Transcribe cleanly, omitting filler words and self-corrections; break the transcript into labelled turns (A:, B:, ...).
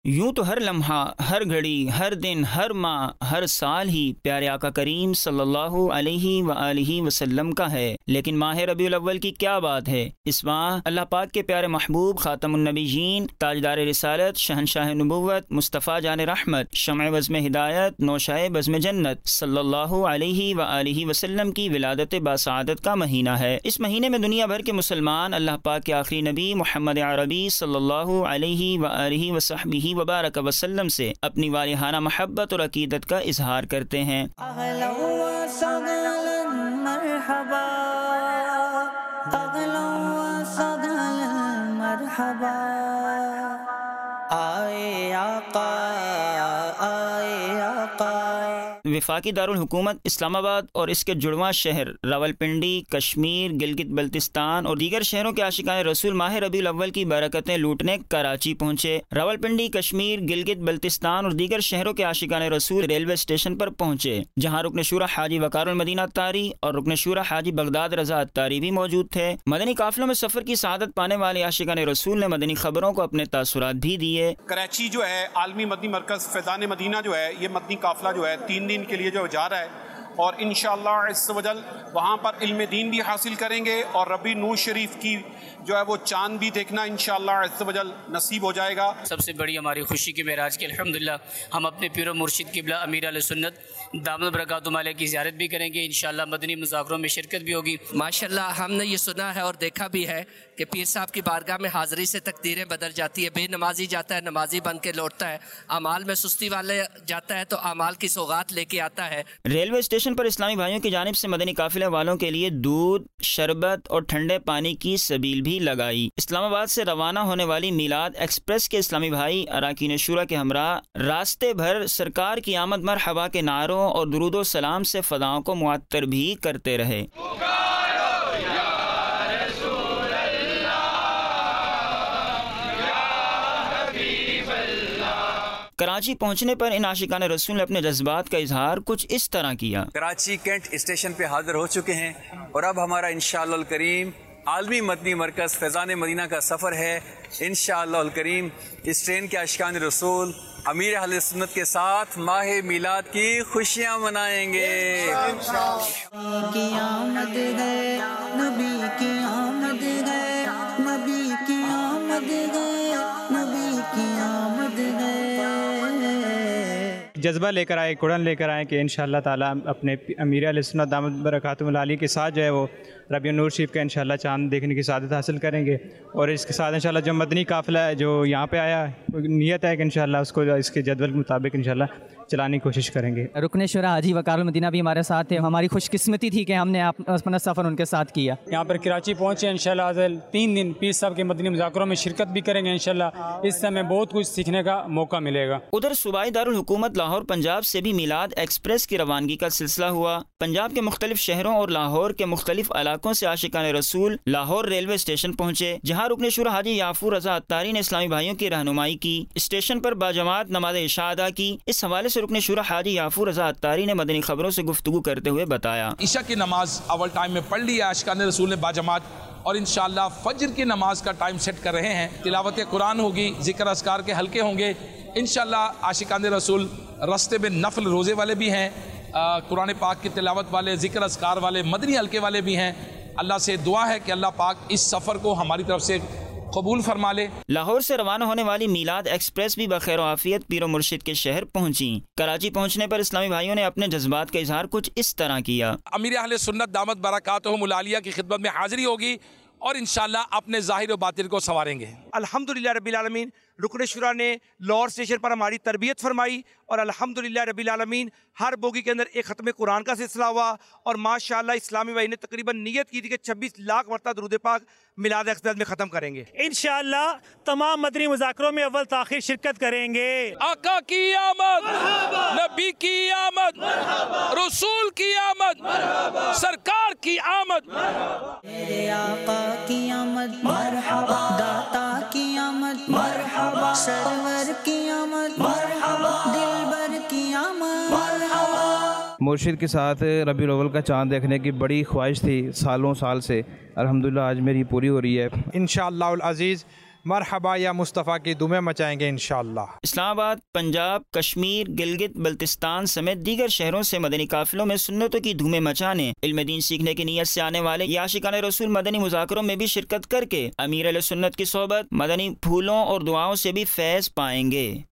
A: یوں تو ہر لمحہ، ہر گھڑی، ہر دن، ہر ماہ، ہر سال ہی پیارے آقا کریم صلی اللہ علیہ وآلہ وسلم کا ہے، لیکن ماہ ربیع الاول کی کیا بات ہے۔ اس ماہ اللہ پاک کے پیارے محبوب خاتم النبیین، تاجدار رسالت، شہنشاہ نبوت، مصطفیٰ جان رحمت، شمع بزم ہدایت، نوشائے بزم جنت صلی اللہ علیہ وآلہ وسلم کی ولادت باسعادت کا مہینہ ہے۔ اس مہینے میں دنیا بھر کے مسلمان اللہ پاک کے آخری نبی محمد عربی صلی اللہ علیہ وآلہ وصحبہ وبارک وسلم سے اپنی والہانہ محبت اور عقیدت کا اظہار کرتے ہیں۔
B: اہلا و سہلا مرحبا، اہلا و سہلا مرحبا، آئے آقا، آئے آقا۔
A: وفاقی دارالحکومت اسلام آباد اور اس کے جڑواں شہر راولپنڈی، کشمیر، گلگت بلتستان اور دیگر شہروں کے عاشقان رسول ماہ ربیع الاول کی برکتیں لوٹنے کراچی پہنچے۔ راولپنڈی، کشمیر، گلگت بلتستان اور دیگر شہروں کے عاشقان رسول ریلوے اسٹیشن پر پہنچے، جہاں رکن شورا حاجی وقار المدینہ اتاری اور رکن شورا حاجی بغداد رضا اتاری بھی موجود تھے۔ مدنی قافلوں میں سفر کی سعادت پانے والے عاشقان رسول نے مدنی خبروں کو اپنے تاثرات بھی دیے۔
C: کراچی جو ہے عالمی مدنی مرکز فیضان مدینہ جو ہے، یہ مدنی قافلہ جو ہے 3 دن کے لیے جو جا رہا ہے، اور انشاءاللہ عز و جل وہاں پر علم دین بھی حاصل کریں گے اور ربیع نور شریف کی جو ہے وہ چاند بھی دیکھنا انشاءاللہ عز و جل نصیب ہو جائے گا۔
D: سب سے بڑی ہماری خوشی کی معراج کی الحمدللہ ہم اپنے پیر و مرشد قبلہ امیر علیہ سنت دامت برکاتہم علیہ کی زیارت بھی کریں گے، انشاءاللہ مدنی مذاکروں میں شرکت بھی ہوگی۔
E: ماشاءاللہ ہم نے یہ سنا ہے اور دیکھا بھی ہے کہ پیر صاحب کی بارگاہ میں حاضری سے تقدیریں بدل جاتی ہے، بے نمازی جاتا ہے نمازی بن کے لوٹتا ہے، اعمال میں سستی والے جاتا ہے تو اعمال کی سوغات لے کے آتا ہے۔
A: ریلوے اسٹیشن پر اسلامی بھائیوں کی جانب سے مدنی قافلے والوں کے لیے دودھ، شربت اور ٹھنڈے پانی کی سبیل بھی لگائی۔ اسلام آباد سے روانہ ہونے والی میلاد ایکسپریس کے اسلامی بھائی اراکین شورا کے ہمراہ راستے بھر سرکار کی آمد مرحبا کے نعروں اور درود و سلام سے فضاؤں کو معطر بھی کرتے رہے۔ کراچی پہنچنے پر ان عاشقان رسول نے اپنے جذبات کا اظہار کچھ اس طرح کیا۔
F: کراچی کینٹ اسٹیشن پہ حاضر ہو چکے ہیں اور اب ہمارا انشاءاللہ الکریم عالمی مدنی مرکز فیضان مدینہ کا سفر ہے۔ انشاءاللہ الکریم اس ٹرین کے عاشقان رسول امیر اہل سنت کے ساتھ ماہ میلاد کی خوشیاں منائیں گے۔
B: کی آمد ہے، نبی کی آمد ہے، نبی کی آمد ہے، نبی کی آمد ہے۔
G: جذبہ لے کر آئے، قرآن لے کر آئے کہ انشاءاللہ تعالیٰ اپنے امیر علیہ سنت دامت برکاتہم علیہ کے ساتھ جو ہے وہ ربیع نور شریف کا انشاءاللہ چاند دیکھنے کی سعادت حاصل کریں گے، اور اس کے ساتھ انشاءاللہ جو مدنی قافلہ ہے جو یہاں پہ آیا ہے، نیت ہے کہ انشاءاللہ اس کو اس کے جدول کے مطابق انشاءاللہ چلانے کی کوشش کریں گے۔
H: رکن شورا حاجی وقار المدینہ بھی ہمارے ساتھ تھے، ہماری خوش قسمتی تھی کہ ہم نے اپنا سفر ان کے ساتھ کیا۔
I: یہاں پر کراچی پہنچے انشاءاللہ 3 دن پیر صاحب کے مدنی مذاکروں میں شرکت بھی کریں گے انشاءاللہ، اس سے ہمیں بہت کچھ سیکھنے کا موقع ملے گا۔
A: ادھر صوبائی دارالحکومت لاہور پنجاب سے بھی میلاد ایکسپریس کی روانگی کا سلسلہ ہوا۔ پنجاب کے مختلف شہروں اور لاہور کے مختلف علاقوں سے عاشقان رسول لاہور ریلوے اسٹیشن پہنچے، جہاں رکن شورا حاجی یعفور رضا اتاری نے اسلامی بھائیوں کی رہنمائی کی، اسٹیشن پر باجماعت نماز عشاء ادا کی۔ اس حوالے سے رکن شورا حاجی یعفور رضا اتاری نے مدنی خبروں سے گفتگو کرتے ہوئے بتایا،
J: عشاء کی نماز اول ٹائم میں پڑھ لی ہے عاشقان رسول نے باجماعت، اور انشاءاللہ فجر کی نماز کا ٹائم سیٹ کر رہے ہیں، تلاوت قرآن ہوگی، ذکر اذکار کے حلقے ہوں گے انشاءاللہ۔ عاشقان رسول راستے میں نفل روزے والے بھی ہیں، قرآن پاک کی تلاوت والے، ذکر اذکار والے، مدنی حلقے والے بھی ہیں۔ اللہ سے دعا ہے کہ اللہ پاک اس سفر کو ہماری طرف سے قبول فرما لے۔
A: لاہور سے روانہ ہونے والی میلاد ایکسپریس بھی بخیر و عافیت پیر و مرشد کے شہر پہنچی۔ کراچی پہنچنے پر اسلامی بھائیوں نے اپنے جذبات کا اظہار کچھ اس طرح کیا۔
J: امیر اہل سنت دامت برکاتہم العالیہ کی خدمت میں حاضری ہوگی اور انشاءاللہ اپنے ظاہر و باطن کو سنواریں گے۔
K: الحمدللہ رب العالمین، رکن شورا نے لاہور اسٹیشن پر ہماری تربیت فرمائی اور الحمدللہ رب العالمین ہر بوگی کے اندر ایک ختم قرآن کا سلسلہ ہوا، اور ماشاءاللہ اسلامی بھائی نے تقریباً نیت کی تھی کہ 26 لاکھ مرتبہ درود پاک میلاد ایکسپریس میں ختم کریں گے۔
L: انشاءاللہ تمام مدنی مذاکروں میں اول تاخیر شرکت کریں گے۔
J: آقا کی آمد، نبی کی آمد، رسول کی آمد، سرکار کی آمد،
B: میرے آقا کی آمد مرحبا، داتا کی آمد مرحبا، سرور کی آمد مرحبا، دلبر کی آمد مرحبا۔
M: مرشد کے ساتھ ربیع الاول کا چاند دیکھنے کی بڑی خواہش تھی سالوں سال سے، الحمدللہ آج میری پوری ہو رہی ہے۔
K: انشاءاللہ العزیز
N: مرحبا یا مصطفیٰ کی دمیں مچائیں گے انشاءاللہ۔
A: اسلام آباد، پنجاب، کشمیر، گلگت بلتستان سمیت دیگر شہروں سے مدنی قافلوں میں سنتوں کی دھومیں مچانے، علم دین سیکھنے کی نیت سے آنے والے یا عاشقان رسول مدنی مذاکروں میں بھی شرکت کر کے امیر علیہ سنت کی صحبت، مدنی پھولوں اور دعاؤں سے بھی فیض پائیں گے۔